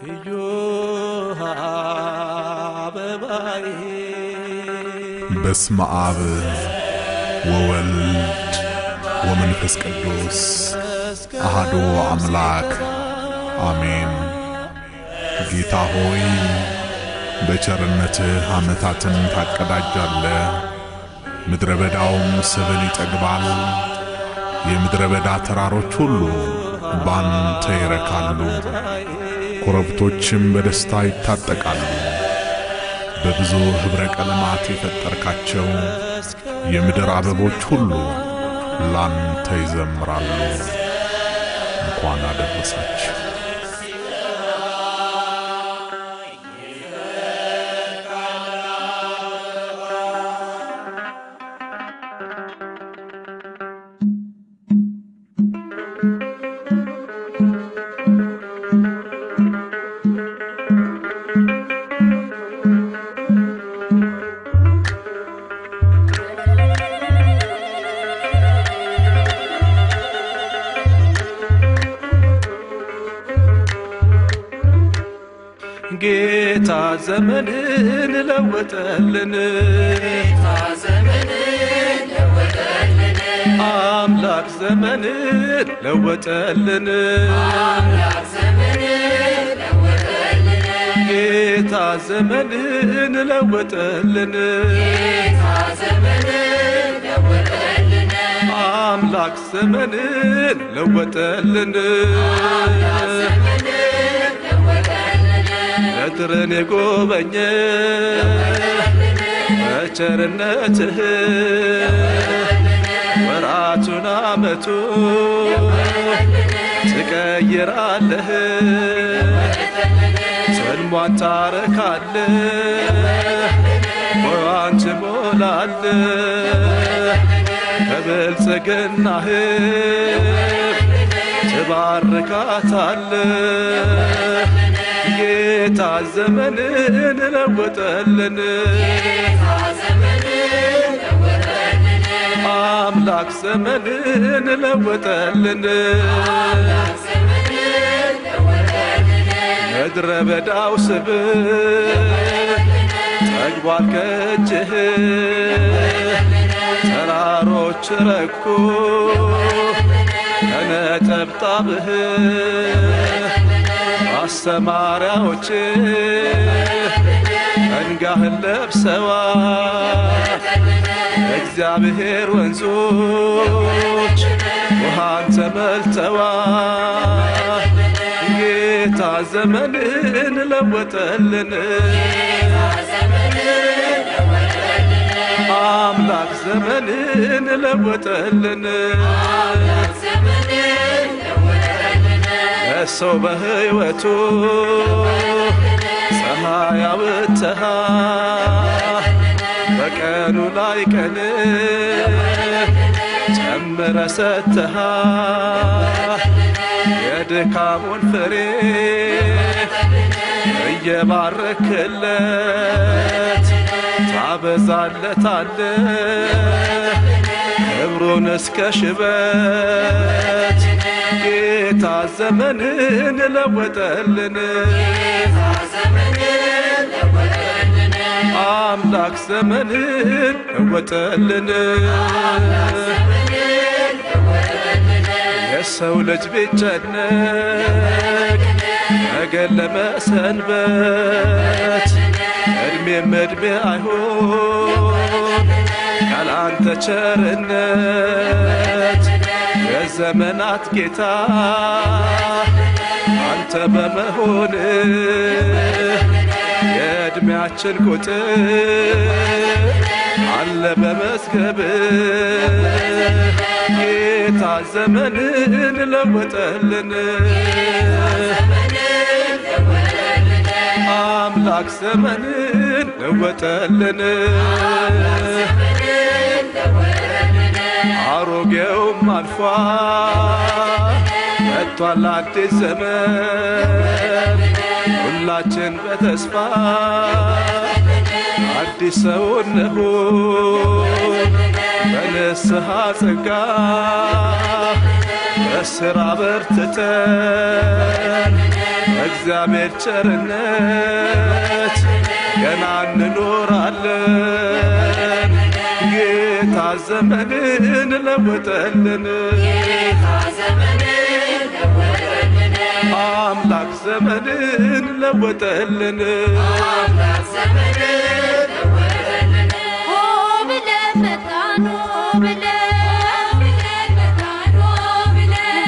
በስመ አብ ወወልድ ወመንፈስ ቅዱስ አሐዱ አምላክ አሜን። ጌታ ሆይ በቸርነትህ ዓመታትን ታቀዳጃለህ፣ ምድረ በዳውም ሰብል ይጠግባል። የምድረ በዳ ተራሮች ሁሉ ባንተ ይረካሉ፣ ኮረብቶችም በደስታ ይታጠቃሉ። በብዙ ህብረ ቀለማት የፈጠርካቸው የምድር አበቦች ሁሉ ላንተ ይዘምራሉ። እንኳን አደረሳችሁ። ጌታ ዘመንን ለወጠልን፣ አምላክ ዘመንን ለወጠልን፣ ጌታ ዘመንን ለወጠልን፣ አምላክ ዘመንን ለወጠልን። በትረን የጎበኘ በቸርነትህ ወራቱን ዓመቱን ትቀይራለህ፣ ጽልሟን ታረካለህ፣ ሞላዋን ትሞላለህ፣ በብልጽግናህ ትባርካታለህ። ጌታ ዘመንን ለወጠልን፣ አምላክ ዘመንን ለወጠልን። ምድረ በዳው ስብ ጠግቧል ከእጅህ፣ ተራሮች ረኩ ከነጠብጣብህ፣ አሰማሪያዎች መንጋህን ለብሰዋል። እግዚአብሔር ወንዞች ውሃን ተመልተዋል። ጌታ ዘመንን ለወጠልን፣ አምላክ ዘመንን ለወጠልን። ሰው በሕይወቱ ፀሐይ አውጥተሃል፣ በቀኑ ላይ ቀን ጨምረህ ሰጥተሃል። የድካሙን ፍሬ እየባረክለት ታበዛለታለህ፣ ክብሩን እስከ ሽበት። ጌታ ዘመንን ለወጠልን፣ አምላክ ዘመንን ለወጠልን። የሰው ልጅ ቢጨነቅ ነገን ለመሰንበት፣ ዕድሜም ዕድሜ አይሆን ያላንተ ቸርነት። የዘመናት ጌታ አንተ በመሆንህ የዕድሜያችን ቁጥር አለ በመዝገብህ። ጌታ ዘመንን ለወጠልን፣ አምላክ ዘመንን ለወጠልን። አሮጌውም አልፏል መጥቷል አዲስ ዘመን፣ ሁላችን በተስፋ አዲስ ሰው እንሁን። በንስሐ ጸጋ በስራ በርትተን በእግዚአብሔር ቸርነት ገና እንኖራለን። ጌታ ዘመንን ለወጠልን፣ አምላክ ዘመንን ለወጠልን።